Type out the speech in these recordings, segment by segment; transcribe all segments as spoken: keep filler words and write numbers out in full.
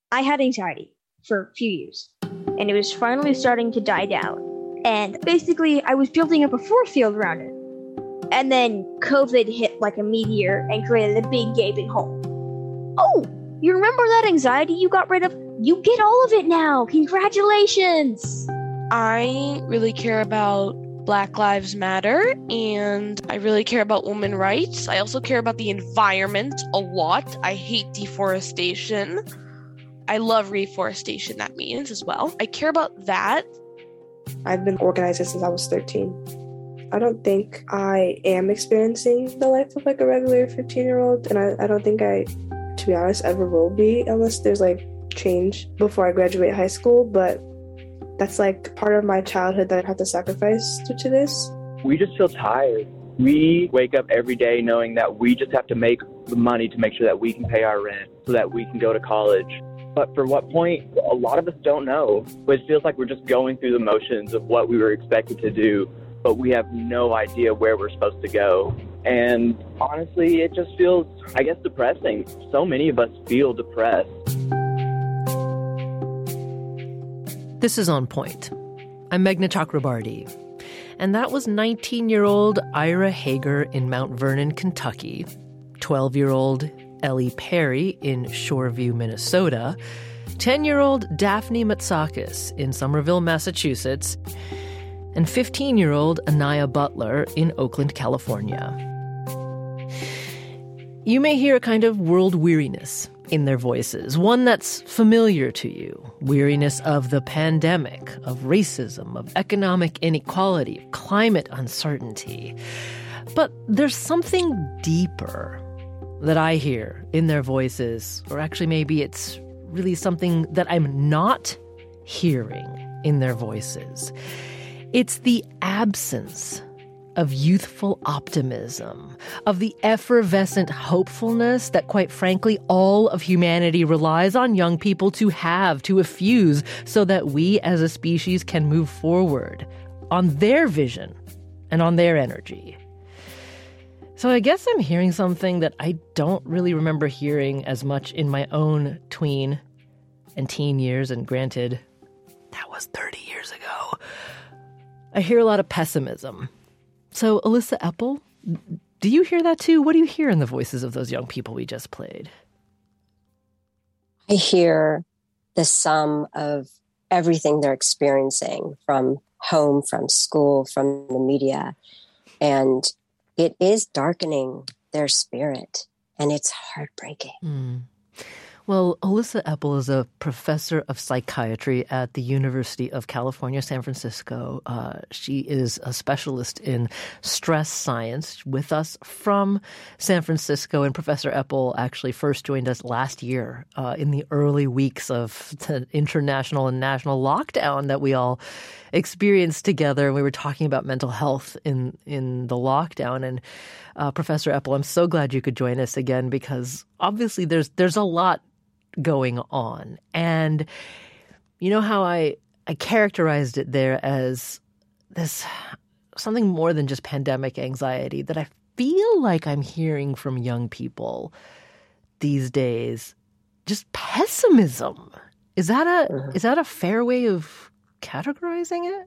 I had anxiety for a few years, and it was finally starting to die down. And basically, I was building up a force field around it. And then COVID hit like a meteor and created a big gaping hole. Oh, you remember that anxiety you got rid of? You get all of it now. Congratulations. I really care about Black Lives Matter, and I really care about women's rights. I also care about the environment a lot. I hate deforestation. I love reforestation, that means, as well. I care about that. I've been organizing since I was thirteen. I don't think I am experiencing the life of like a regular fifteen-year-old, and I, I don't think I, to be honest, ever will be unless there's like change before I graduate high school, but that's like part of my childhood that I have to sacrifice due to this. We just feel tired. We wake up every day knowing that we just have to make the money to make sure that we can pay our rent so that we can go to college. But for what point, a lot of us don't know. But it feels like we're just going through the motions of what we were expected to do, but we have no idea where we're supposed to go. And honestly, it just feels, I guess, depressing. So many of us feel depressed. This is On Point. I'm Meghna Chakrabarti. And that was nineteen-year-old Ira Hager in Mount Vernon, Kentucky, twelve-year-old Ellie Perry in Shoreview, Minnesota, ten-year-old Daphne Matsakis in Somerville, Massachusetts, and fifteen-year-old Anaya Butler in Oakland, California. You may hear a kind of world weariness in their voices, one that's familiar to you. Weariness of the pandemic, of racism, of economic inequality, of climate uncertainty. But there's something deeper that I hear in their voices, or actually maybe it's really something that I'm not hearing in their voices. It's the absence of youthful optimism, of the effervescent hopefulness that, quite frankly, all of humanity relies on young people to have, to effuse, so that we as a species can move forward on their vision and on their energy. So I guess I'm hearing something that I don't really remember hearing as much in my own tween and teen years, and granted, that was thirty years ago. I hear a lot of pessimism. So, Alyssa Epple, do you hear that too? What do you hear in the voices of those young people we just played? I hear the sum of everything they're experiencing from home, from school, from the media. And it is darkening their spirit, and it's heartbreaking. Mm. Well, Alyssa Epple is a professor of psychiatry at the University of California, San Francisco. Uh, she is a specialist in stress science with us from San Francisco. And Professor Epple actually first joined us last year uh, in the early weeks of the international and national lockdown that we all experienced together. And we were talking about mental health in, in the lockdown. And uh, Professor Epple, I'm so glad you could join us again, because obviously there's there's a lot going on. And you know how I, I characterized it there as this something more than just pandemic anxiety that I feel like I'm hearing from young people these days, just pessimism. Is that a mm-hmm. is that a fair way of categorizing it?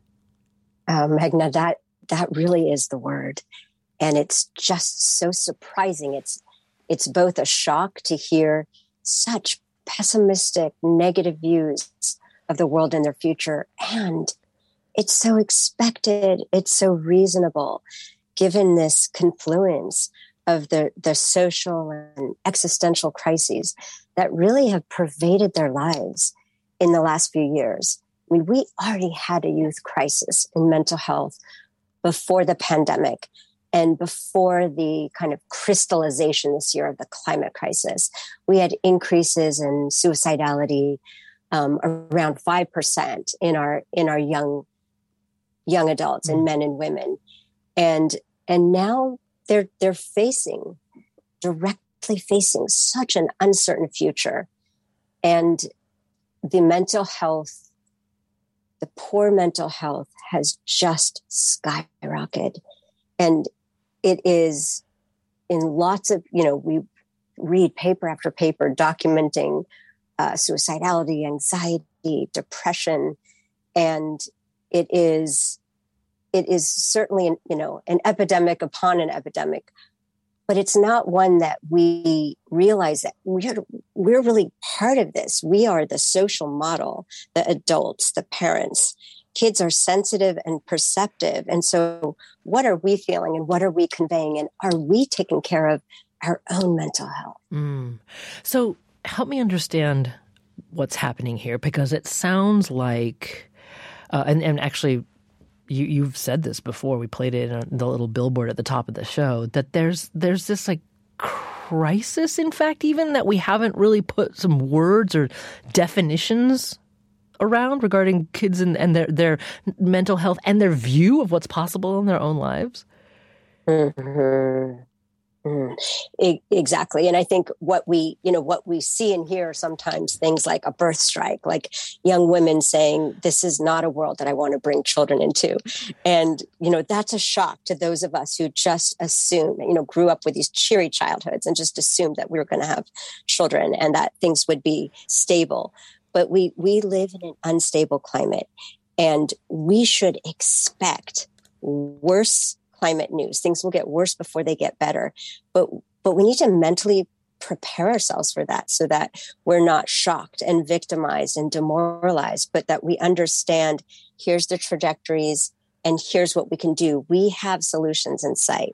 Uh, Meghna, that that really is the word. And it's just so surprising. It's it's both a shock to hear such pessimistic, negative views of the world and their future. And it's so expected. It's so reasonable, given this confluence of the, the social and existential crises that really have pervaded their lives in the last few years. I mean, we already had a youth crisis in mental health before the pandemic, and before the kind of crystallization this year of the climate crisis. We had increases in suicidality um, around five percent in our in our young young adults and men and women. And and now they're they're facing, directly facing such an uncertain future. And the mental health, the poor mental health has just skyrocketed. And it is in lots of, you know, we read paper after paper documenting uh, suicidality, anxiety, depression, and it is it is certainly an, you know an epidemic upon an epidemic, but it's not one that we realize that we're we're really part of this. We are the social model, the adults, the parents. Kids are sensitive and perceptive. And so what are we feeling and what are we conveying? And are we taking care of our own mental health? Mm. So help me understand what's happening here, because it sounds like, uh, and, and actually you, you've said this before, we played it on the little billboard at the top of the show, that there's there's this like crisis, in fact, even that we haven't really put some words or definitions around regarding kids and, and their, their mental health and their view of what's possible in their own lives? Mm-hmm. Mm. E- exactly. And I think what we, you know, what we see and hear sometimes, things like a birth strike, like young women saying, this is not a world that I want to bring children into. And, you know, that's a shock to those of us who just assume, you know, grew up with these cheery childhoods and just assumed that we were going to have children and that things would be stable. But we, we live in an unstable climate, and we should expect worse climate news. Things will get worse before they get better. But but we need to mentally prepare ourselves for that so that we're not shocked and victimized and demoralized, but that we understand here's the trajectories and here's what we can do. We have solutions in sight.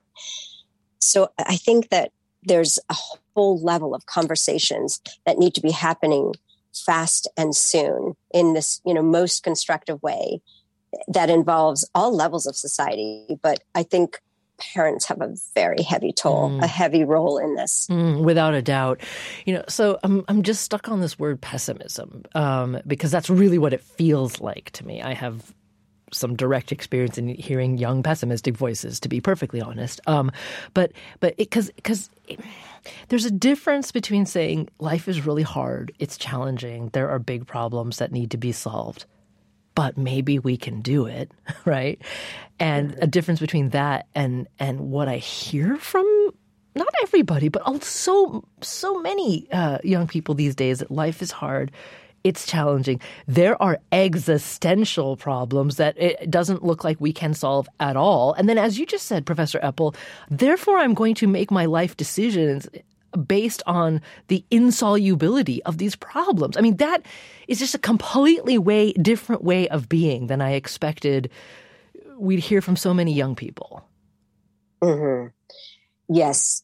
So I think that there's a whole level of conversations that need to be happening fast and soon in this, you know, most constructive way that involves all levels of society. But I think parents have a very heavy toll, mm. a heavy role in this. Mm, without a doubt. You know, so I'm I'm just stuck on this word pessimism, um, because that's really what it feels like to me. I have some direct experience in hearing young pessimistic voices, to be perfectly honest. Um, but but because because there's a difference between saying life is really hard, it's challenging, there are big problems that need to be solved, but maybe we can do it, right? And a difference between that and and what I hear from not everybody, but also so many uh, young people these days, that life is hard. It's challenging. There are existential problems that it doesn't look like we can solve at all. And then, as you just said, Professor Epple, therefore I'm going to make my life decisions based on the insolubility of these problems. I mean, that is just a completely way different way of being than I expected we'd hear from so many young people. Mm-hmm. Yes.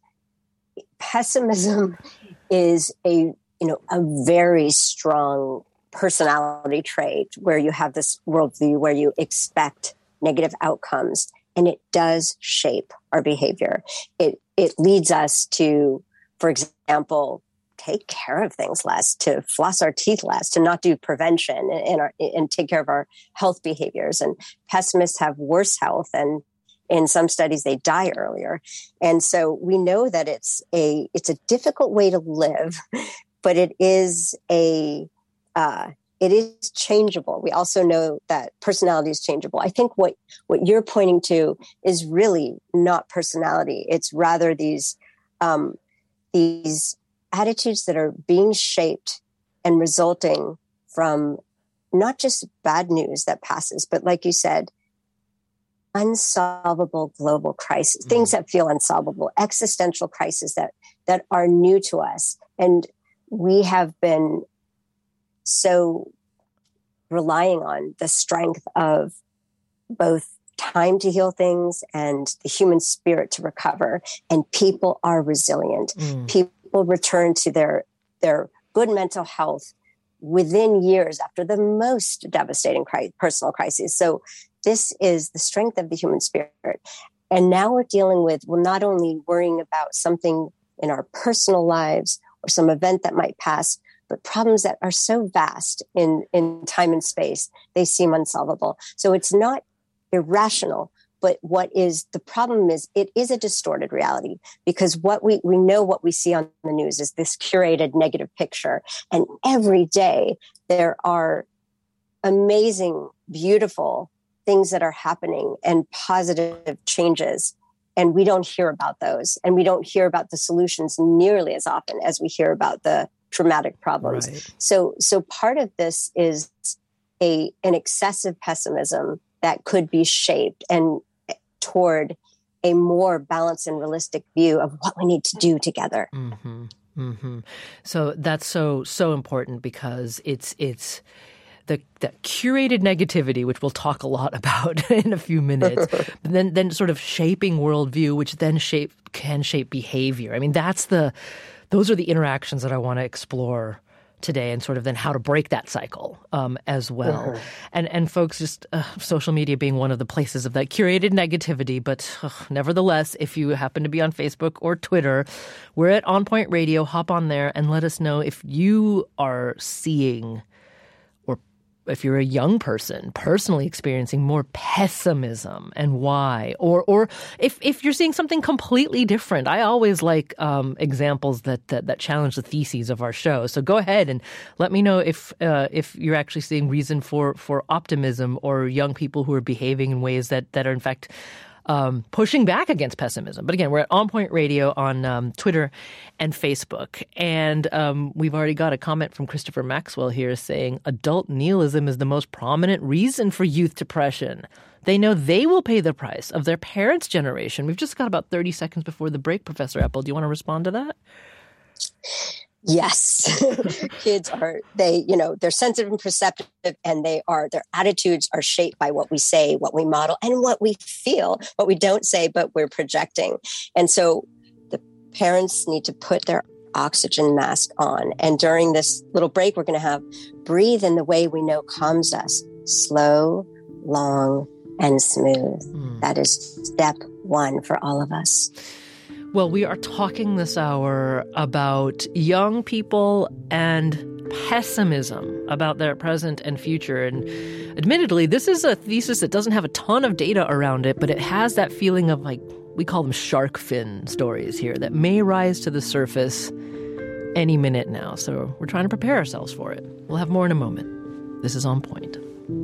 Pessimism is a you know, a very strong personality trait where you have this worldview where you expect negative outcomes, and it does shape our behavior. It it leads us to, for example, take care of things less, to floss our teeth less, to not do prevention and, and, our, and take care of our health behaviors. And pessimists have worse health, and in some studies they die earlier. And so we know that it's a it's a difficult way to live. But it is a, uh, it is changeable. We also know that personality is changeable. I think what, what you're pointing to is really not personality. It's rather these, um, these attitudes that are being shaped and resulting from not just bad news that passes, but like you said, unsolvable global crises, mm-hmm. things that feel unsolvable, existential crises that, that are new to us. And we have been so relying on the strength of both time to heal things and the human spirit to recover. And people are resilient. Mm. People return to their, their good mental health within years after the most devastating cri- personal crises. So this is the strength of the human spirit. And now we're dealing with, well, not only worrying about something in our personal lives or some event that might pass, but problems that are so vast in, in time and space, they seem unsolvable. So it's not irrational, but what is the problem is it is a distorted reality, because what we, we know what we see on the news is this curated negative picture. And every day there are amazing, beautiful things that are happening and positive changes. And we don't hear about those. And we don't hear about the solutions nearly as often as we hear about the dramatic problems. Right. So, so part of this is a an excessive pessimism that could be shaped and toward a more balanced and realistic view of what we need to do together. Mm-hmm. Mm-hmm. So that's so so important because it's it's the that curated negativity, which we'll talk a lot about in a few minutes, then then sort of shaping worldview, which then shape can shape behavior. I mean, that's the those are the interactions that I want to explore today, and sort of then how to break that cycle um, as well. Mm-hmm. And and folks, just uh, social media being one of the places of that curated negativity. But uh, nevertheless, if you happen to be on Facebook or Twitter, we're at On Point Radio. Hop on there and let us know if you are seeing, or if you're a young person personally experiencing more pessimism and why, or or if if you're seeing something completely different. I always like um, examples that, that that challenge the theses of our show. So go ahead and let me know if uh, if you're actually seeing reason for for optimism, or young people who are behaving in ways that that are in fact Um, pushing back against pessimism. But again, we're at On Point Radio on um, Twitter and Facebook. And um, we've already got a comment from Christopher Maxwell here saying adult nihilism is the most prominent reason for youth depression. They know they will pay the price of their parents' generation. We've just got about thirty seconds before the break, Professor Epple. Do you want to respond to that? Yes. Kids are, they, you know, they're sensitive and perceptive, and they are, their attitudes are shaped by what we say, what we model, and what we feel, what we don't say, but we're projecting. And so the parents need to put their oxygen mask on. And during this little break, we're going to have breathe in the way we know calms us. Slow, long, and smooth. Mm. That is step one for all of us. Well, we are talking this hour about young people and pessimism about their present and future. And admittedly, this is a thesis that doesn't have a ton of data around it, but it has that feeling of, like, we call them shark fin stories here that may rise to the surface any minute now. So we're trying to prepare ourselves for it. We'll have more in a moment. This is On Point.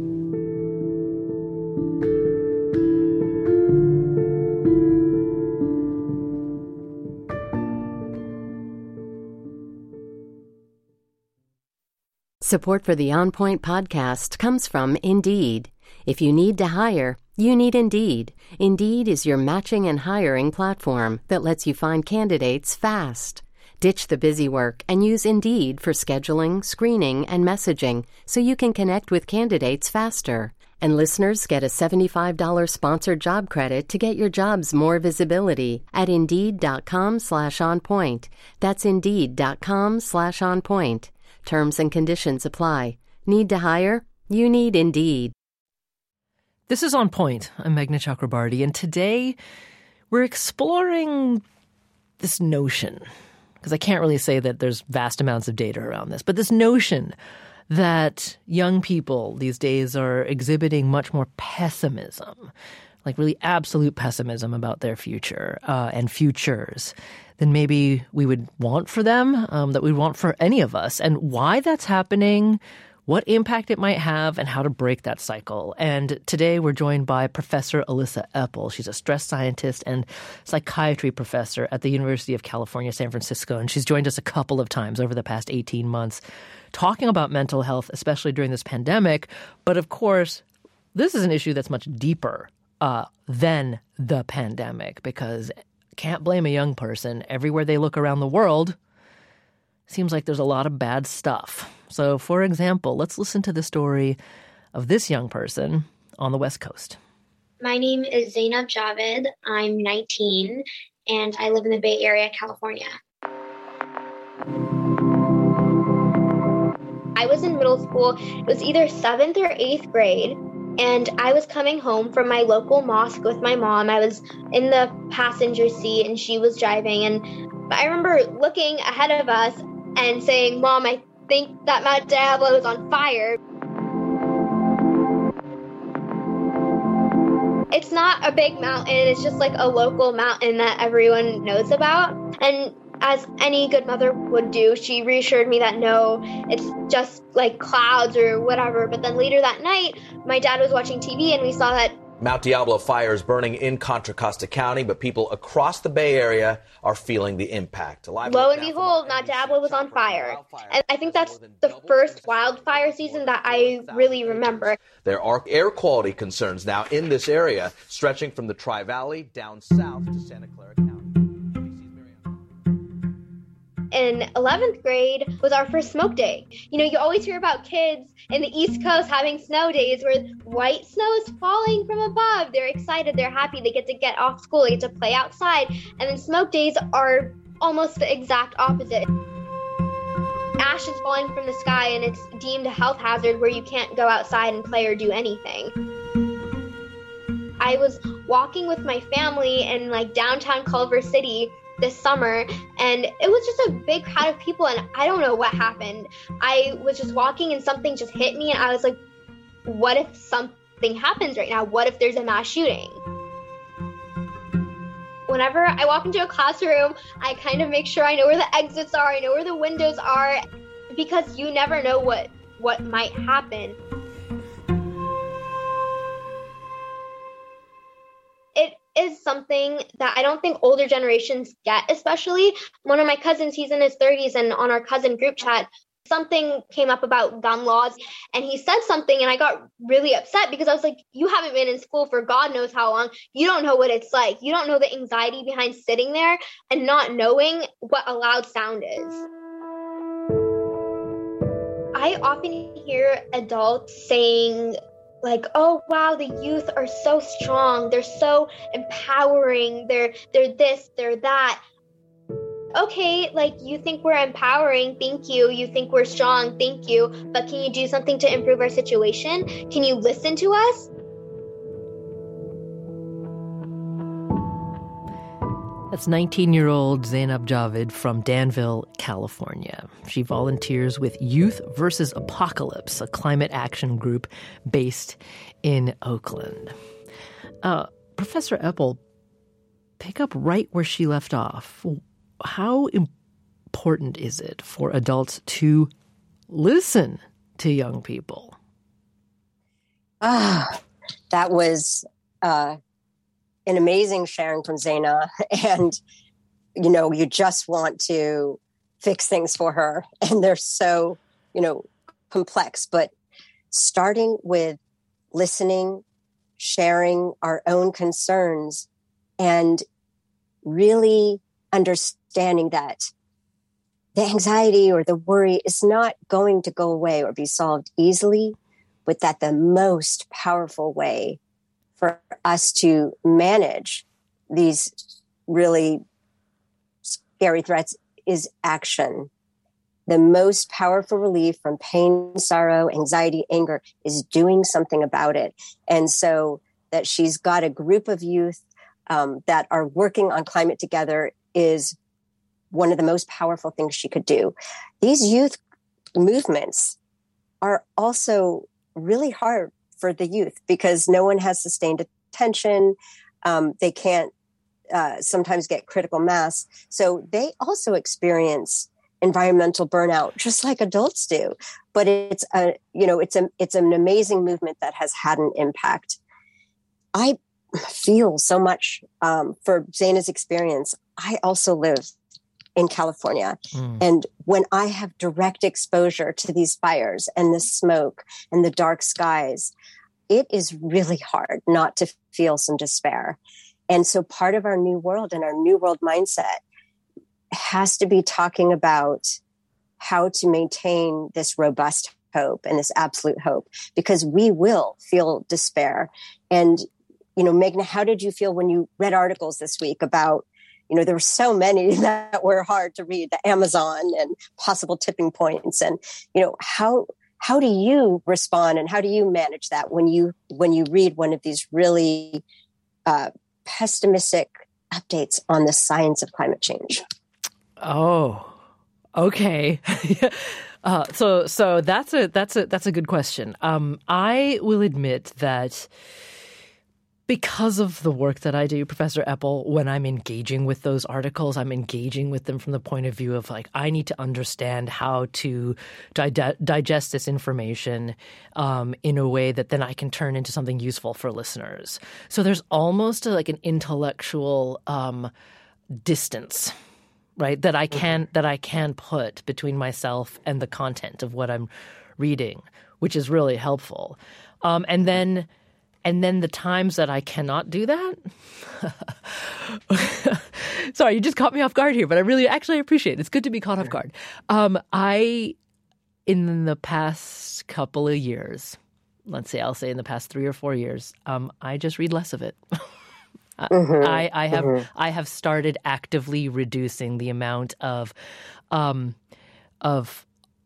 Support for the On Point podcast comes from Indeed. If you need to hire, you need Indeed. Indeed is your matching and hiring platform that lets you find candidates fast. Ditch the busy work and use Indeed for scheduling, screening, and messaging so you can connect with candidates faster. And listeners get a seventy-five dollars sponsored job credit to get your jobs more visibility at Indeed.com slash on point. That's Indeed.com slash on point. Terms and conditions apply. Need to hire? You need Indeed. This is On Point. I'm Meghna Chakrabarty, and today we're exploring this notion, because I can't really say that there's vast amounts of data around this, but this notion that young people these days are exhibiting much more pessimism, like really absolute pessimism about their future uh, and futures than maybe we would want for them, um, that we'd want for any of us, and why that's happening, what impact it might have, and how to break that cycle. And today we're joined by Professor Alyssa Epple. She's a stress scientist and psychiatry professor at the University of California, San Francisco, and she's joined us a couple of times over the past eighteen months talking about mental health, especially during this pandemic. But of course, this is an issue that's much deeper uh, than the pandemic, because can't blame a young person. Everywhere they look around the world, seems like there's a lot of bad stuff. So, for example, let's listen to the story of this young person on the West Coast. My name is Zainab Javed. I'm nineteen, and I live in the Bay Area, California. I was in middle school. It was either seventh or eighth grade. And I was coming home from my local mosque with my mom. I was in the passenger seat and she was driving. And I remember looking ahead of us and saying, "Mom, I think that Mount Diablo is on fire." It's not a big mountain. It's just like a local mountain that everyone knows about. And as any good mother would do, she reassured me that no, it's just like clouds or whatever. But then later that night, my dad was watching T V and we saw that Mount Diablo fires burning in Contra Costa County, but people across the Bay Area are feeling the impact. Lo and behold, Mount Diablo was on fire. And I think that's the first wildfire season that I really remember. There are air quality concerns now in this area, stretching from the Tri-Valley down south to Santa Clara County. In eleventh grade was our first smoke day. You know, you always hear about kids in the East Coast having snow days where white snow is falling from above. They're excited, they're happy, they get to get off school, they get to play outside. And then smoke days are almost the exact opposite. Ash is falling from the sky and it's deemed a health hazard where you can't go outside and play or do anything. I was walking with my family in like downtown Culver City this summer, and it was just a big crowd of people, and I don't know what happened. I was just walking and something just hit me, and I was like, what if something happens right now? What if there's a mass shooting? Whenever I walk into a classroom, I kind of make sure I know where the exits are, I know where the windows are, because you never know what what might happen. It is something that I don't think older generations get, especially one of my cousins, he's in his thirties, and on our cousin group chat, something came up about gun laws, and he said something, and I got really upset because I was like, you haven't been in school for God knows how long. You don't know what it's like. You don't know the anxiety behind sitting there and not knowing what a loud sound is. I often hear adults saying, like, oh, wow, the youth are so strong. They're so empowering. They're they're this, they're that. Okay, like, you think we're empowering, thank you. You think we're strong, thank you. But can you do something to improve our situation? Can you listen to us? That's nineteen-year-old Zainab Javid from Danville, California. She volunteers with Youth versus Apocalypse, a climate action group based in Oakland. Uh, Professor Epple, pick up right where she left off. How important is it for adults to listen to young people? Ah, that was... Uh... an amazing sharing from Zaina, and, you know, you just want to fix things for her, and they're so, you know, complex, but starting with listening, sharing our own concerns, and really understanding that the anxiety or the worry is not going to go away or be solved easily, but that the most powerful way for us to manage these really scary threats is action. The most powerful relief from pain, sorrow, anxiety, anger is doing something about it. And so that she's got a group of youth um, that are working on climate together is one of the most powerful things she could do. These youth movements are also really hard for the youth because no one has sustained attention. Um, they can't uh, sometimes get critical mass. So they also experience environmental burnout just like adults do. But it's a, you know, it's a, it's an amazing movement that has had an impact. I feel so much um, for Zaina's experience. I also live in California. Mm. And when I have direct exposure to these fires and the smoke and the dark skies, it is really hard not to feel some despair. And so part of our new world and our new world mindset has to be talking about how to maintain this robust hope and this absolute hope, because we will feel despair. And, you know, Meghna, how did you feel when you read articles this week about, you know, there were so many that were hard to read, the Amazon and possible tipping points. And, you know, how how do you respond and how do you manage that when you when you read one of these really uh, pessimistic updates on the science of climate change? Oh, okay. uh, so so that's a that's a that's a good question. Um, I will admit that because of the work that I do, Professor Epple, when I'm engaging with those articles, I'm engaging with them from the point of view of like, I need to understand how to di- digest this information um, in a way that then I can turn into something useful for listeners. So there's almost a, like an intellectual um, distance, right, that I can that I can put between myself and the content of what I'm reading, which is really helpful. Um, and then. And then the times that I cannot do that, sorry, you just caught me off guard here, but I really actually appreciate it. It's good to be caught off guard. Um, I, in the past couple of years, let's say I'll say in the past three or four years, um, I just read less of it. mm-hmm. I, I have mm-hmm. I have started actively reducing the amount of um, of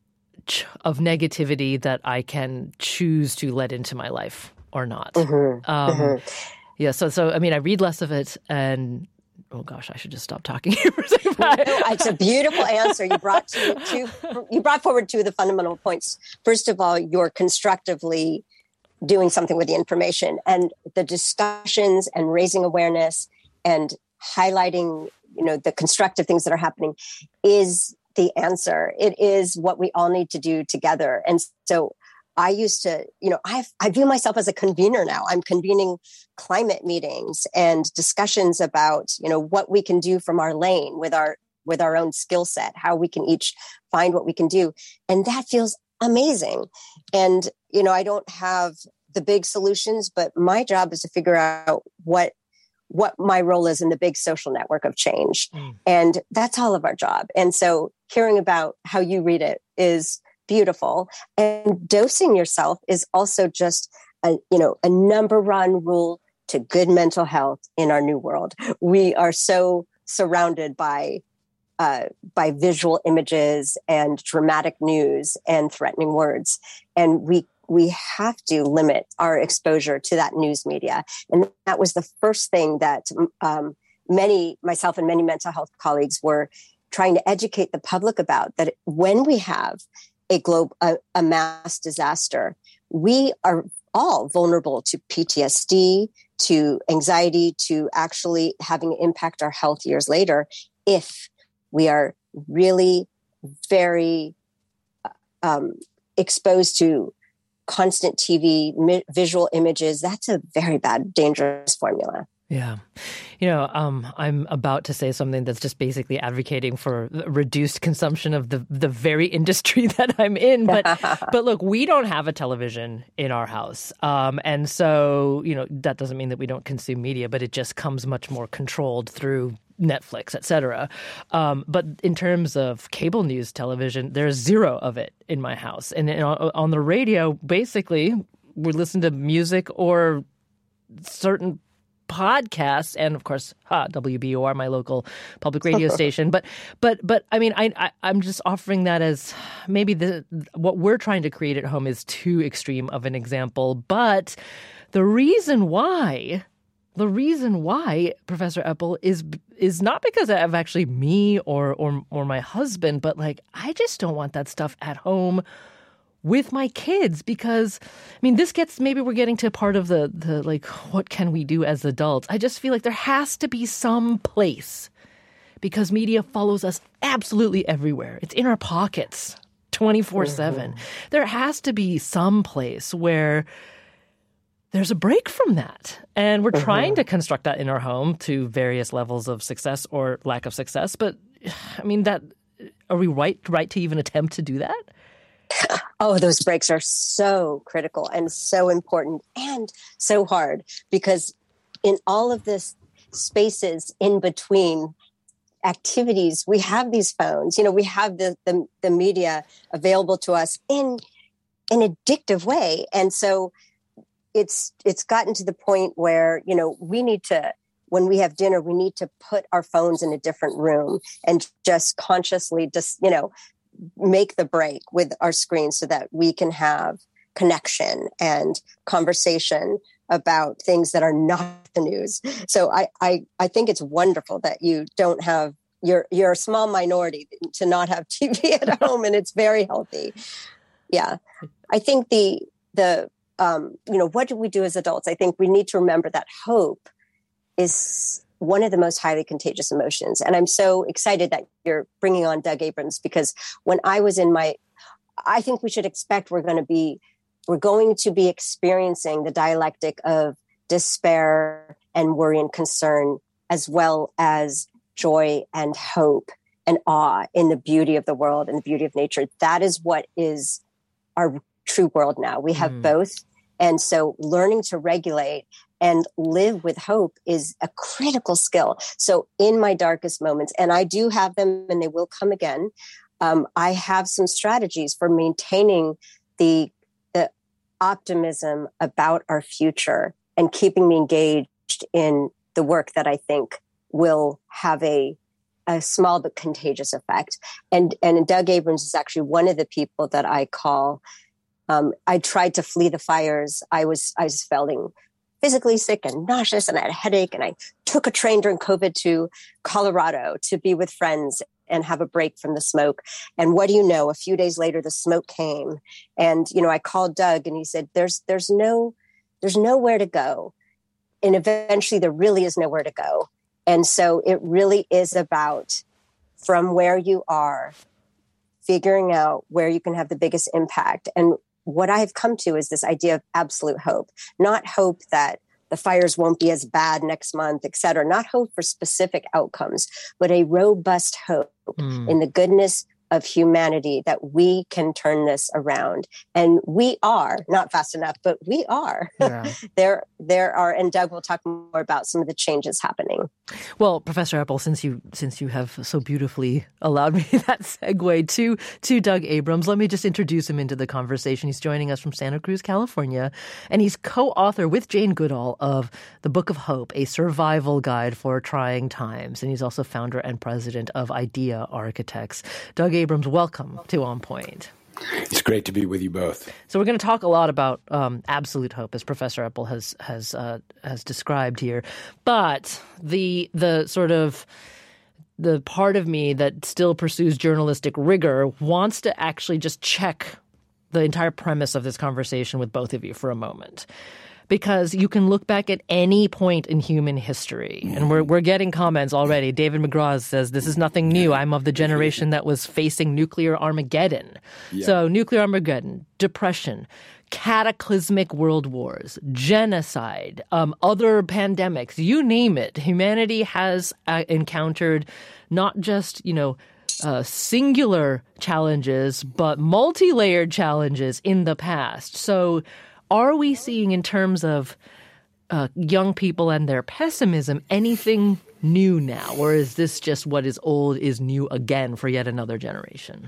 of negativity that I can choose to let into my life. Or not. Mm-hmm. Um, mm-hmm. Yeah, so, so I mean, I read less of it and, oh gosh, I should just stop talking here for a second. No, it's a beautiful answer. You brought to, to, you brought forward two of the fundamental points. First of all, you're constructively doing something with the information, and the discussions and raising awareness and highlighting, you know, the constructive things that are happening is the answer. It is what we all need to do together. And so I used to, you know, I I view myself as a convener now. I'm convening climate meetings and discussions about, you know, what we can do from our lane with our with our own skill set, how we can each find what we can do. And that feels amazing. And, you know, I don't have the big solutions, but my job is to figure out what what my role is in the big social network of change. Mm. And that's all of our job. And so hearing about how you read it is beautiful. And dosing yourself is also just a, you know, a number one rule to good mental health in our new world. We are so surrounded by uh, by visual images and dramatic news and threatening words. And we we have to limit our exposure to that news media. And that was the first thing that um, many, myself and many mental health colleagues were trying to educate the public about, that when we have a globe, a, a mass disaster, we are all vulnerable to P T S D, to anxiety, to actually having impact our health years later if we are really very um, exposed to constant T V, mi- visual images. That's a very bad, dangerous formula. Yeah. You know, um, I'm about to say something that's just basically advocating for reduced consumption of the the very industry that I'm in. But but look, we don't have a television in our house. Um, and so, you know, that doesn't mean that we don't consume media, but it just comes much more controlled through Netflix, et cetera. Um, but in terms of cable news television, there's zero of it in my house. And, and on, on the radio, basically, we listen to music or certain podcasts, and of course, ha, W B O R, my local public radio station. But, but, but I mean, I, I, I'm just offering that as maybe the what we're trying to create at home is too extreme of an example. But the reason why, the reason why, Professor Epple, is is not because of actually me or or or my husband, but like I just don't want that stuff at home with my kids, because, I mean, this gets, maybe we're getting to part of the, the, like, what can we do as adults? I just feel like there has to be some place, because media follows us absolutely everywhere. It's in our pockets twenty-four seven. Mm-hmm. There has to be some place where there's a break from that. And we're mm-hmm. trying to construct that in our home to various levels of success or lack of success. But, I mean, that, are we right, right to even attempt to do that? Oh, those breaks are so critical and so important and so hard, because in all of this spaces in between activities, we have these phones, you know, we have the, the, the media available to us in an addictive way. And so it's, it's gotten to the point where, you know, we need to, when we have dinner, we need to put our phones in a different room and just consciously just, you know, make the break with our screens so that we can have connection and conversation about things that are not the news. So I, I, I think it's wonderful that you don't have, you're, you're a small minority to not have T V at home, and it's very healthy. Yeah. I think the, the, um, you know, what do we do as adults? I think we need to remember that hope is one of the most highly contagious emotions. And I'm so excited that you're bringing on Doug Abrams, because when I was in my, I think we should expect we're going to be, we're going to be experiencing the dialectic of despair and worry and concern, as well as joy and hope and awe in the beauty of the world and the beauty of nature. That is what is our true world now. We have mm. both. And so learning to regulate and live with hope is a critical skill. So in my darkest moments, and I do have them and they will come again, um, I have some strategies for maintaining the, the optimism about our future and keeping me engaged in the work that I think will have a a small but contagious effect. And and Doug Abrams is actually one of the people that I call. Um, I tried to flee the fires. I was I was feeling physically sick and nauseous, and I had a headache. And I took a train during COVID to Colorado to be with friends and have a break from the smoke. And what do you know? A few days later, the smoke came, and you know I called Doug, and he said, "There's there's no there's nowhere to go," and eventually there really is nowhere to go. And so it really is about, from where you are, figuring out where you can have the biggest impact. And what I've come to is this idea of absolute hope, not hope that the fires won't be as bad next month, et cetera, not hope for specific outcomes, but a robust hope mm. in the goodness of humanity that we can turn this around. And we are, not fast enough, but we are. Yeah. there, there are, and Doug will talk more about some of the changes happening. Well, Professor Epple, since you since you have so beautifully allowed me that segue to, to Doug Abrams, let me just introduce him into the conversation. He's joining us from Santa Cruz, California, and he's co-author with Jane Goodall of The Book of Hope, a survival guide for trying times. And he's also founder and president of Idea Architects. Doug Abrams, welcome to On Point. It's great to be with you both. So we're going to talk a lot about um, absolute hope, as Professor Epple has has uh, has described here. But the the sort of the part of me that still pursues journalistic rigor wants to actually just check the entire premise of this conversation with both of you for a moment. Because you can look back at any point in human history, and we're we're getting comments already. David McGraw says, this is nothing new. I'm of the generation that was facing nuclear Armageddon. Yeah. So nuclear Armageddon, depression, cataclysmic world wars, genocide, um, other pandemics, you name it. Humanity has uh, encountered not just, you know, uh, singular challenges, but multi-layered challenges in the past. So are we seeing, in terms of uh, young people and their pessimism, anything new now? Or is this just what is old is new again for yet another generation?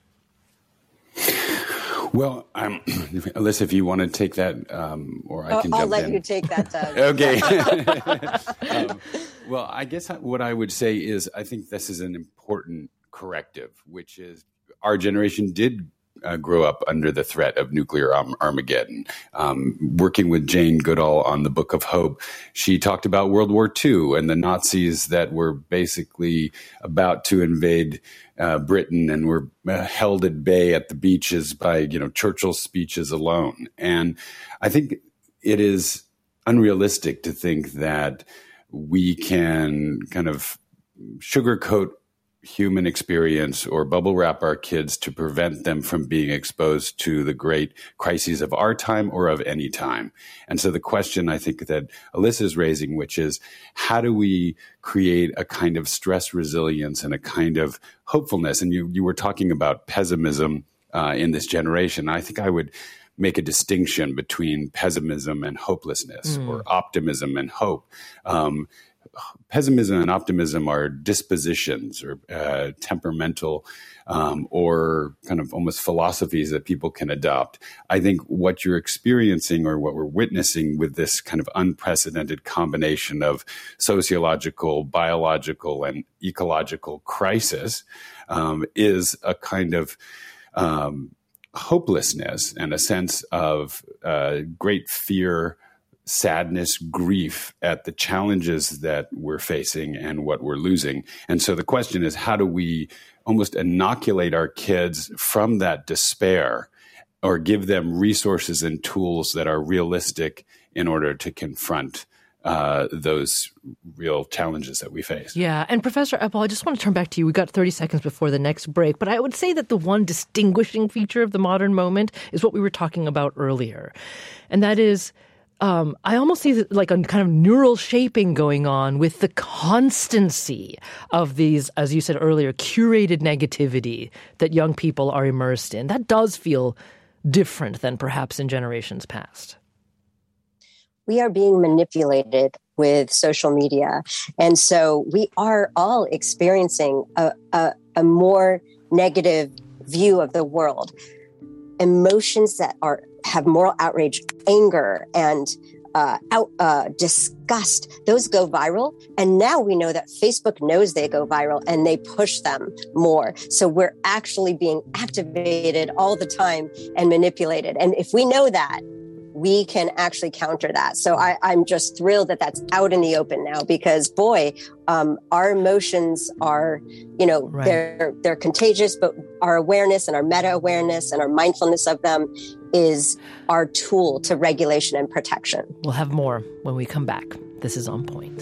Well, um, Alyssa, if you want to take that, um, or I can I'll jump let in. you take that, Doug. Okay. um, well, I guess what I would say is I think this is an important corrective, which is our generation did Uh, grow up under the threat of nuclear Arm- Armageddon. Um, working with Jane Goodall on the Book of Hope, she talked about World War Two and the Nazis that were basically about to invade uh, Britain and were uh, held at bay at the beaches by, you know, Churchill's speeches alone. And I think it is unrealistic to think that we can kind of sugarcoat human experience or bubble wrap our kids to prevent them from being exposed to the great crises of our time or of any time. And so the question I think that Alyssa is raising, which is how do we create a kind of stress resilience and a kind of hopefulness? And you, you were talking about pessimism uh, in this generation. I think I would make a distinction between pessimism and hopelessness mm. or optimism and hope. Um, Pessimism and optimism are dispositions or uh, temperamental um, or kind of almost philosophies that people can adopt. I think what you're experiencing or what we're witnessing with this kind of unprecedented combination of sociological, biological, and ecological crisis um, is a kind of um, hopelessness and a sense of uh, great fear, sadness, grief at the challenges that we're facing and what we're losing. And so the question is, how do we almost inoculate our kids from that despair or give them resources and tools that are realistic in order to confront uh, those real challenges that we face. Yeah. And Professor Epple, I just want to turn back to you. We got thirty seconds before the next break, but I would say that the one distinguishing feature of the modern moment is what we were talking about earlier. And that is, um, I almost see like a kind of neural shaping going on with the constancy of these, as you said earlier, curated negativity that young people are immersed in. That does feel different than perhaps in generations past. We are being manipulated with social media. And so we are all experiencing a, a, a more negative view of the world. Emotions that are have moral outrage, anger, and uh, out, uh, disgust, those go viral. And now we know that Facebook knows they go viral and they push them more. So we're actually being activated all the time and manipulated. And if we know that, we can actually counter that. So I, I'm just thrilled that that's out in the open now because, boy, um, our emotions are, you know, right. they're they're contagious, but our awareness and our meta-awareness and our mindfulness of them is our tool to regulation and protection. We'll have more when we come back. This is On Point.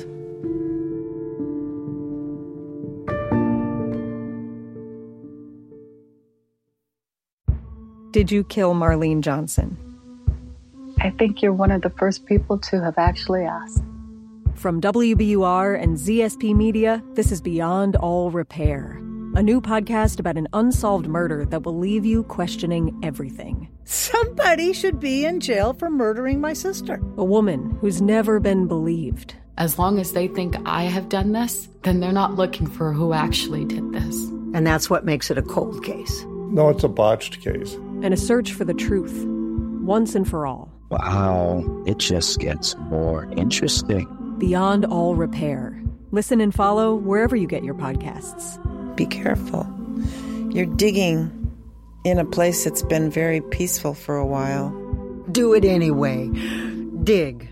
Did you kill Marlene Johnson? I think you're one of the first people to have actually asked. From W B U R and Z S P Media, this is Beyond All Repair, a new podcast about an unsolved murder that will leave you questioning everything. Somebody should be in jail for murdering my sister. A woman who's never been believed. As long as they think I have done this, then they're not looking for who actually did this. And that's what makes it a cold case. No, it's a botched case. And a search for the truth, once and for all. Wow, it just gets more interesting. Beyond All Repair. Listen and follow wherever you get your podcasts. Be careful. You're digging in a place that's been very peaceful for a while. Do it anyway. Dig.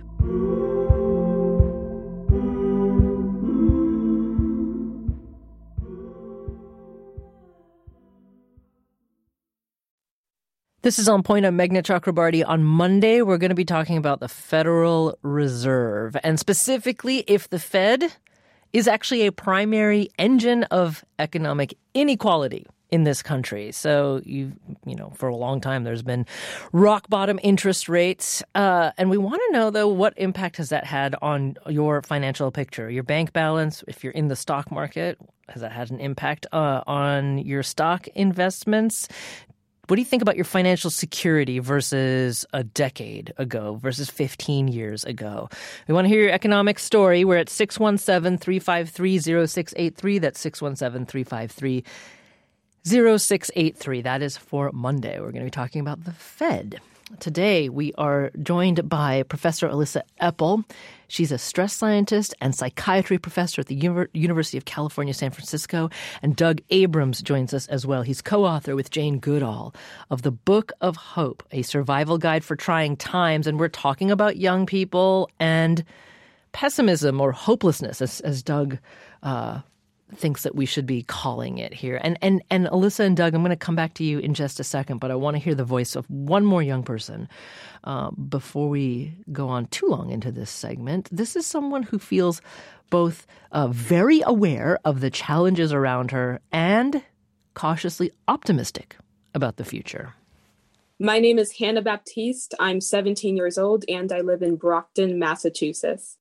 This is On Point. I'm Meghna Chakrabarty. On Monday, we're going to be talking about the Federal Reserve, and specifically if the Fed is actually a primary engine of economic inequality in this country. So, you you know, for a long time, there's been rock bottom interest rates. Uh, and we want to know, though, what impact has that had on your financial picture, your bank balance? If you're in the stock market, has that had an impact uh, on your stock investments? What do you think about your financial security versus a decade ago, versus fifteen years ago? We want to hear your economic story. We're at six one seven, three five three, zero six eight three. That's six one seven, three five three, zero six eight three. That is for Monday. We're going to be talking about the Fed. Today, we are joined by Professor Alyssa Epple. She's a stress scientist and psychiatry professor at the Uni- University of California, San Francisco. And Doug Abrams joins us as well. He's co-author with Jane Goodall of The Book of Hope, a survival guide for trying times. And we're talking about young people and pessimism or hopelessness, as, as Doug uh thinks that we should be calling it here. And and and Alyssa and Doug, I'm going to come back to you in just a second, but I want to hear the voice of one more young person uh, before we go on too long into this segment. This is someone who feels both uh, very aware of the challenges around her and cautiously optimistic about the future. My name is Hannah Baptiste. I'm seventeen years old and I live in Brockton, Massachusetts.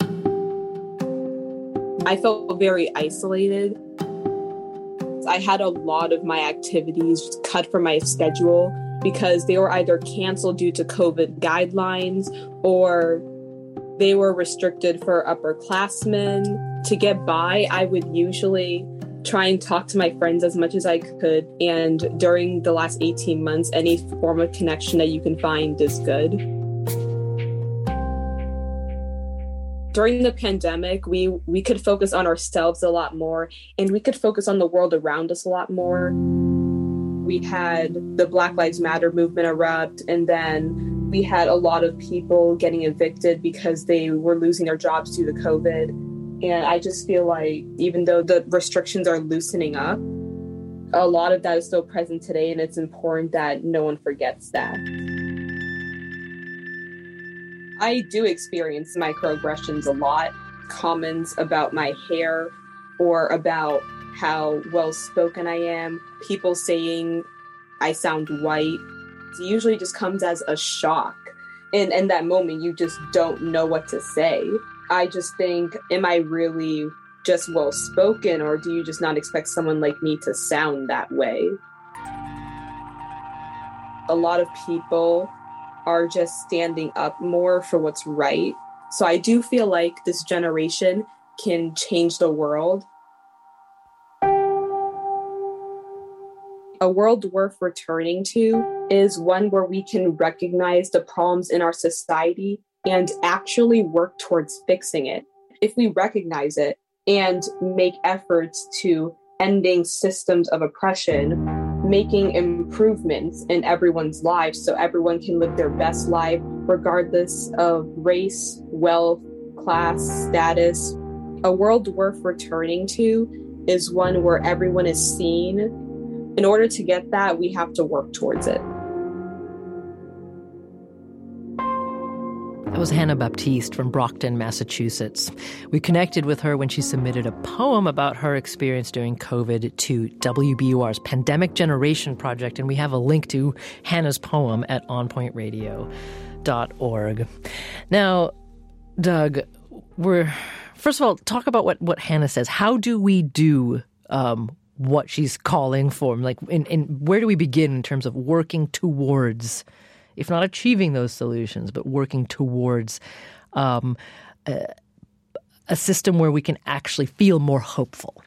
I felt very isolated. I had a lot of my activities cut from my schedule because they were either canceled due to COVID guidelines or they were restricted for upperclassmen. To get by, I would usually try and talk to my friends as much as I could. And during the last eighteen months, any form of connection that you can find is good. During the pandemic, we, we could focus on ourselves a lot more, and we could focus on the world around us a lot more. We had the Black Lives Matter movement erupt, and then we had a lot of people getting evicted because they were losing their jobs due to COVID. And I just feel like even though the restrictions are loosening up, a lot of that is still present today, and it's important that no one forgets that. I do experience microaggressions a lot, comments about my hair or about how well-spoken I am, people saying I sound white. It usually just comes as a shock. And in that moment, you just don't know what to say. I just think, am I really just well-spoken, or do you just not expect someone like me to sound that way? A lot of people are just standing up more for what's right. So I do feel like this generation can change the world. A world worth returning to is one where we can recognize the problems in our society and actually work towards fixing it. If we recognize it and make efforts to ending systems of oppression, making improvements in everyone's lives so everyone can live their best life regardless of race, wealth, class, status. A world worth returning to is one where everyone is seen. In order to get that, we have to work towards it. That was Hannah Baptiste from Brockton, Massachusetts. We connected with her when she submitted a poem about her experience during COVID to W B U R's Pandemic Generation Project, and we have a link to Hannah's poem at on point radio dot org. Now, Doug, we're first of all, talk about what, what Hannah says. How do we do um, what she's calling for? Like, in, in where do we begin in terms of working towards, if not achieving those solutions, but working towards um, a, a system where we can actually feel more hopeful?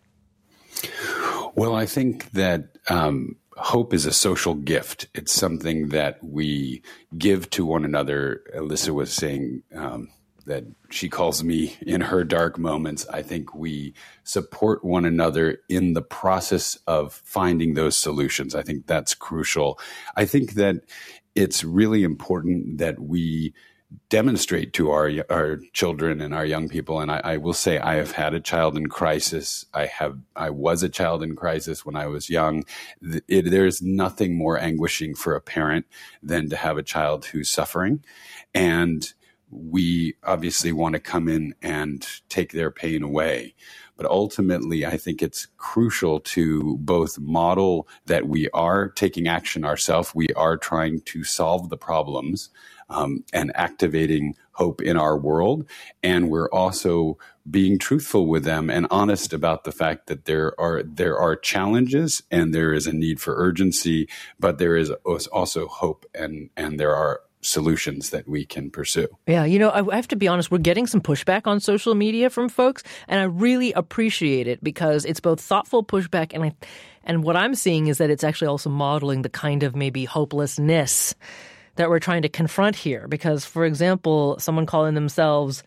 Well, I think that um, hope is a social gift. It's something that we give to one another. Alyssa was saying um, that she calls me in her dark moments. I think we support one another in the process of finding those solutions. I think that's crucial. I think that it's really important that we demonstrate to our our children and our young people. And I, I will say, I have had a child in crisis. I have I was a child in crisis when I was young. It, there's nothing more anguishing for a parent than to have a child who's suffering, and we obviously want to come in and take their pain away. But ultimately, I think it's crucial to both model that we are taking action ourselves, we are trying to solve the problems um, and activating hope in our world. And we're also being truthful with them and honest about the fact that there are there are challenges and there is a need for urgency, but there is also hope and, and there are solutions that we can pursue. Yeah, you know, I have to be honest, we're getting some pushback on social media from folks, and I really appreciate it because it's both thoughtful pushback and I, and what I'm seeing is that it's actually also modeling the kind of maybe hopelessness that we're trying to confront here. Because, for example, someone calling themselves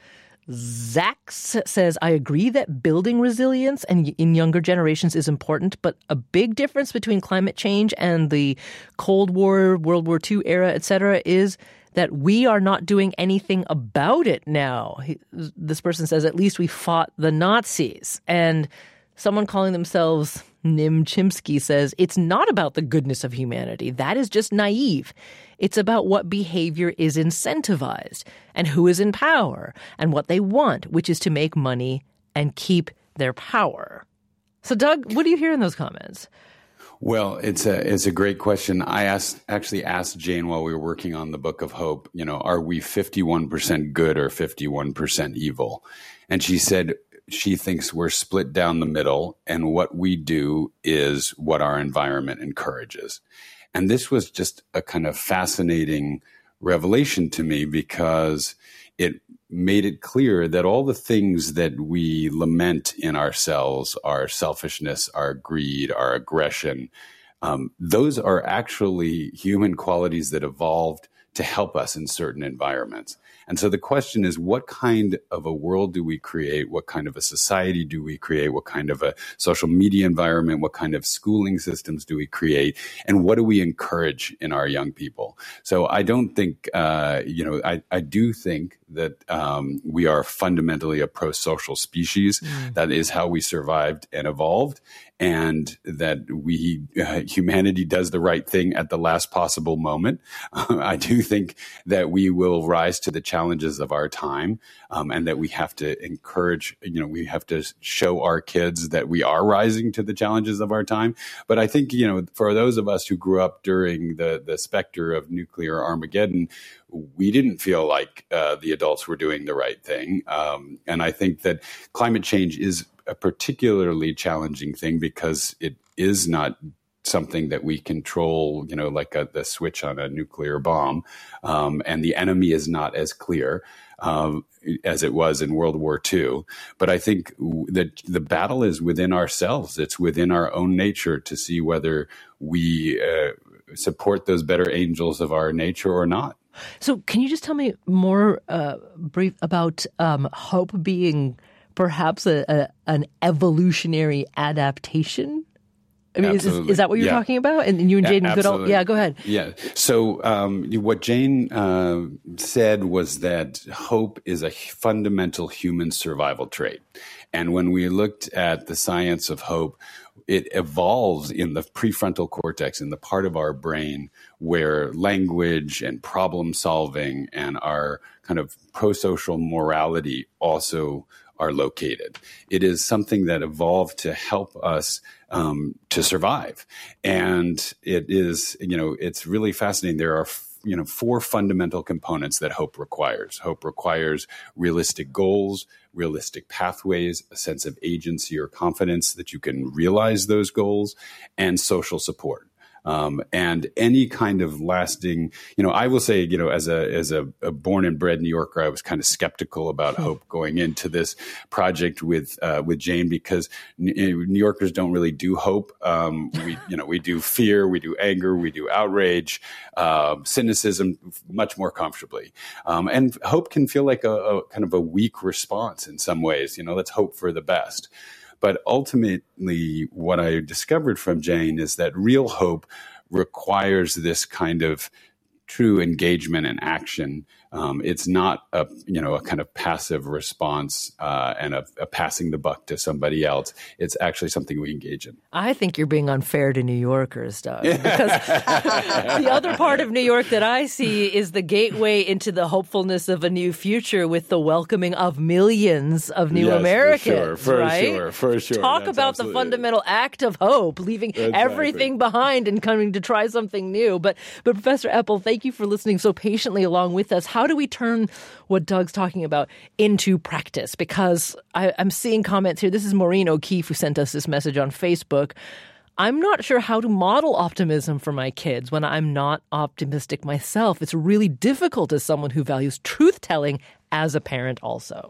Zax says, I agree that building resilience and in younger generations is important, but a big difference between climate change and the Cold War, World War Two era, et cetera, is that we are not doing anything about it now. He, this person says, at least we fought the Nazis. And someone calling themselves Nim Chimpsky says, it's not about the goodness of humanity. That is just naive. It's about what behavior is incentivized and who is in power and what they want, which is to make money and keep their power. So, Doug, what do you hear in those comments? Well, it's a it's a great question. I asked actually asked Jane while we were working on the Book of Hope, you know, are we fifty-one percent good or fifty-one percent evil? And she said she thinks we're split down the middle, and what we do is what our environment encourages. And this was just a kind of fascinating revelation to me because it made it clear that all the things that we lament in ourselves, our selfishness, our greed, our aggression, um, those are actually human qualities that evolved to help us in certain environments. And so the question is, what kind of a world do we create? What kind of a society do we create? What kind of a social media environment? What kind of schooling systems do we create? And what do we encourage in our young people? So I don't think, uh, you know, I, I do think that um, we are fundamentally a pro-social species. Mm. That is how we survived and evolved. And that we, uh, humanity does the right thing at the last possible moment. Uh, I do think that we will rise to the challenges of our time, um, and that we have to encourage, you know, we have to show our kids that we are rising to the challenges of our time. But I think, you know, for those of us who grew up during the, the specter of nuclear Armageddon, we didn't feel like uh, the adults were doing the right thing. Um, and I think that climate change is a particularly challenging thing because it is not something that we control, you know, like a, the switch on a nuclear bomb. Um, and the enemy is not as clear um, as it was in World War Two. But I think that the battle is within ourselves. It's within our own nature to see whether we uh, support those better angels of our nature or not. So can you just tell me more uh, brief about um, hope being perhaps a, a an evolutionary adaptation? I mean, is, is that what you're yeah. talking about? And you and Jane Goodall? Yeah, go ahead. Yeah. So um, what Jane uh, said was that hope is a fundamental human survival trait. And when we looked at the science of hope, it evolves in the prefrontal cortex, in the part of our brain where language and problem solving and our kind of pro-social morality also are located. It is something that evolved to help us um, to survive. And it is, you know, it's really fascinating. There are, you know, four fundamental components that hope requires. Hope requires realistic goals, realistic pathways, a sense of agency or confidence that you can realize those goals, and social support. Um, and any kind of lasting, you know, I will say, you know, as a as a, a born and bred New Yorker, I was kind of skeptical about hope going into this project with uh, with Jane because New Yorkers don't really do hope. Um, we, you know, we do fear, we do anger, we do outrage, uh, cynicism, much more comfortably. Um, and hope can feel like a, a kind of a weak response in some ways. You know, let's hope for the best. But ultimately, what I discovered from Jane is that real hope requires this kind of true engagement and action. Um, it's not a, you know, a kind of passive response uh, and a, a passing the buck to somebody else. It's actually something we engage in. I think you're being unfair to New Yorkers, Doug, because the other part of New York that I see is the gateway into the hopefulness of a new future with the welcoming of millions of new yes, Americans, for sure, for right? sure, for sure. Talk That's about the fundamental it. act of hope, leaving exactly. everything behind and coming to try something new. But, but Professor Epple, thank you for listening so patiently along with us. How do we turn what Doug's talking about into practice? Because I, I'm seeing comments here. This is Maureen O'Keefe who sent us this message on Facebook. I'm not sure how to model optimism for my kids when I'm not optimistic myself. It's really difficult as someone who values truth-telling as a parent also.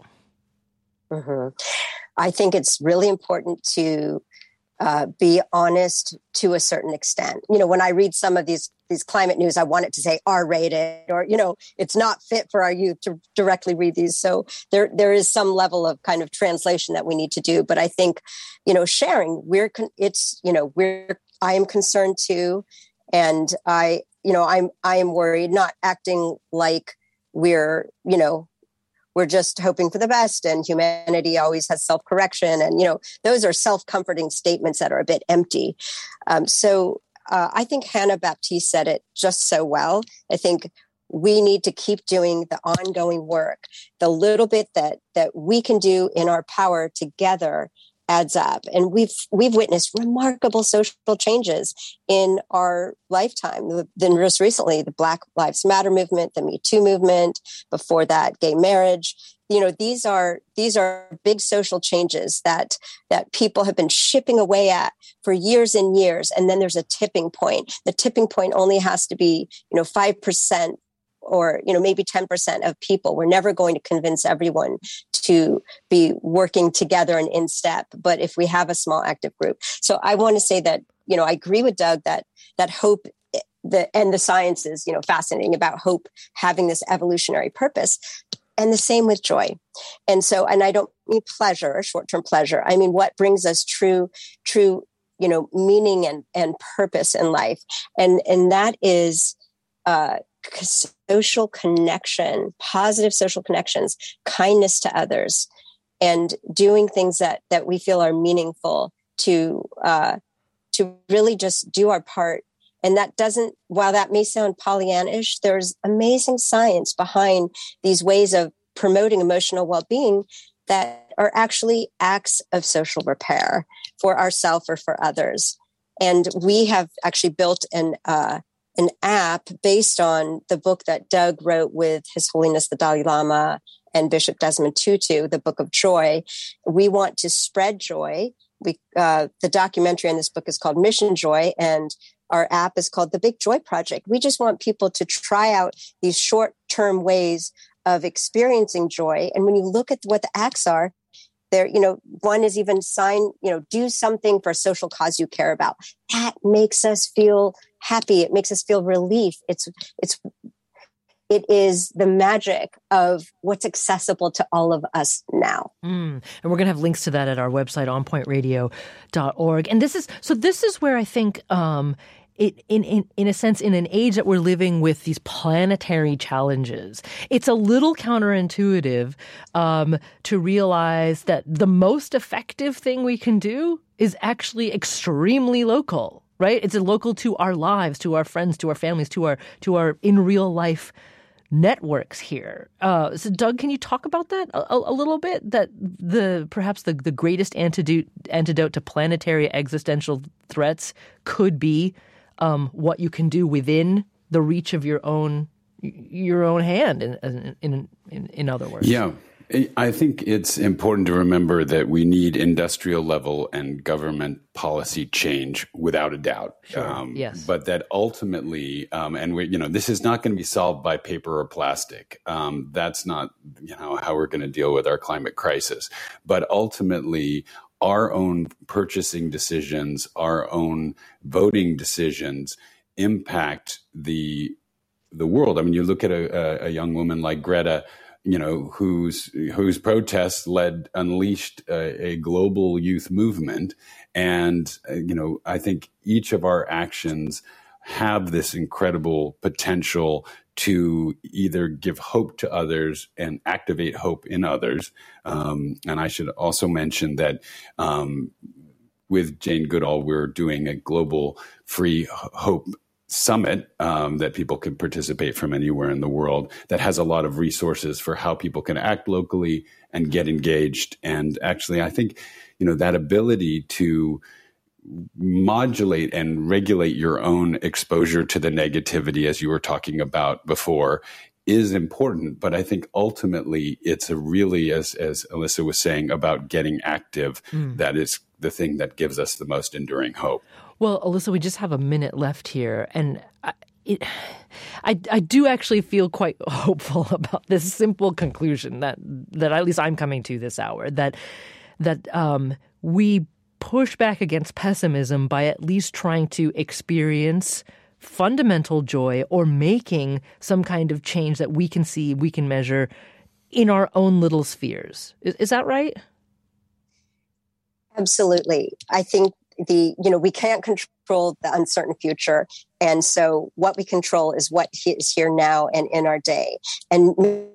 Mm-hmm. I think it's really important to uh, be honest to a certain extent. You know, when I read some of these these climate news, I want it to say R-rated or, you know, it's not fit for our youth to directly read these. So there there is some level of kind of translation that we need to do. But I think, you know, sharing, we're, con- it's, you know, we're, I am concerned too. And I, you know, I'm, I am worried, not acting like we're, you know, we're just hoping for the best and humanity always has self-correction. And, you know, those are self-comforting statements that are a bit empty. Um, so uh, I think Hannah Baptiste said it just so well. I think we need to keep doing the ongoing work. The little bit that that we can do in our power together adds up. And we've we've witnessed remarkable social changes in our lifetime. Then just recently, the Black Lives Matter movement, the Me Too movement, before that, gay marriage. You know, these are these are big social changes that that people have been chipping away at for years and years. And then there's a tipping point. The tipping point only has to be, you know, five percent or, you know, maybe ten percent of people. We're never going to convince everyone to be working together and in step. But if we have a small active group. So I want to say that, you know, I agree with Doug that that hope the and the science is, you know, fascinating about hope having this evolutionary purpose. And the same with joy. And so, and I don't mean pleasure, short-term pleasure. I mean, what brings us true, true, you know, meaning and, and purpose in life. And, and that is uh, social connection, positive social connections, kindness to others, and doing things that, that we feel are meaningful to, uh, to really just do our part. And that doesn't, while that may sound Pollyannish, there's amazing science behind these ways of promoting emotional well-being that are actually acts of social repair for ourselves or for others. And we have actually built an uh, an app based on the book that Doug wrote with His Holiness the Dalai Lama and Bishop Desmond Tutu, the Book of Joy. We want to spread joy. We uh, the documentary in this book is called Mission Joy, and our app is called The Big Joy Project. We just want people to try out these short-term ways of experiencing joy. And when you look at what the acts are, there, you know, one is even sign, you know, do something for a social cause you care about. That makes us feel happy. It makes us feel relief. It's, it's, it is the magic of what's accessible to all of us now. Mm. And we're going to have links to that at our website, on point radio dot org. And this is, so this is where I think, um, It, in, in, in a sense, in an age that we're living with these planetary challenges, it's a little counterintuitive um, to realize that the most effective thing we can do is actually extremely local, right? It's local to our lives, to our friends, to our families, to our to our in real life networks here. Uh, so, Doug, can you talk about that a, a little bit? That the perhaps the, the greatest antidote antidote to planetary existential threats could be Um, what you can do within the reach of your own your own hand, in in in, in other words. Yeah, I think it's important to remember that we need industrial level and government policy change without a doubt. Sure. Um, yes. But that ultimately, um, and we, you know, this is not going to be solved by paper or plastic. Um, that's not, you know, how we're going to deal with our climate crisis. But ultimately, our own purchasing decisions, our own voting decisions impact the the world. I mean, you look at a, a young woman like Greta, you know, whose whose protests led unleashed a, a global youth movement, and uh, you know, I think each of our actions have this incredible potential to either give hope to others and activate hope in others. Um, and I should also mention that um, with Jane Goodall, we're doing a global free hope summit um, that people can participate from anywhere in the world, that has a lot of resources for how people can act locally and get engaged. And actually, I think, you know, that ability to modulate and regulate your own exposure to the negativity, as you were talking about before, is important. But I think ultimately it's a really, as, as Alyssa was saying, about getting active. Mm. That is the thing that gives us the most enduring hope. Well, Alyssa, we just have a minute left here. And I, it, I, I do actually feel quite hopeful about this simple conclusion that, that at least I'm coming to this hour, that, that um, we push back against pessimism by at least trying to experience fundamental joy or making some kind of change that we can see, we can measure in our own little spheres. Is, is that right? Absolutely. I think the, you know, we can't control the uncertain future. And so what we control is what is here now and in our day. And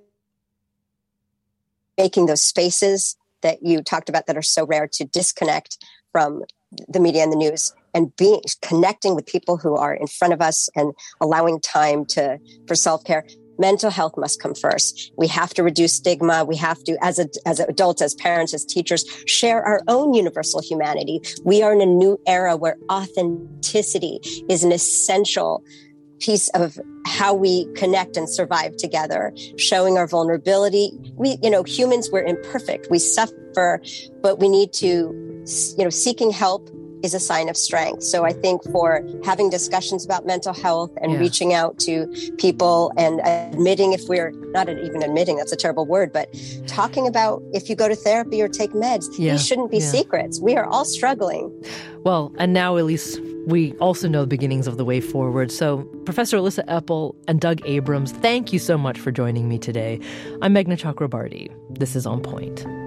making those spaces that you talked about that are so rare to disconnect from the media and the news, and being connecting with people who are in front of us and allowing time to for self-care. Mental health must come first. We have to reduce stigma. We have to, as a, as adults, as parents, as teachers, share our own universal humanity. We are in a new era where authenticity is an essential piece of how we connect and survive together, showing our vulnerability. We, you know, humans, we're imperfect. We suffer, but we need to, you know, seeking help is a sign of strength. So I think for having discussions about mental health and yeah. reaching out to people and admitting if we're not even admitting, that's a terrible word, but talking about if you go to therapy or take meds, yeah. these shouldn't be yeah. secrets. We are all struggling. Well, and now Elise We also know the beginnings of the way forward. So Professor Alyssa Epel and Doug Abrams, thank you so much for joining me today. I'm Meghna Chakrabarty. This is On Point.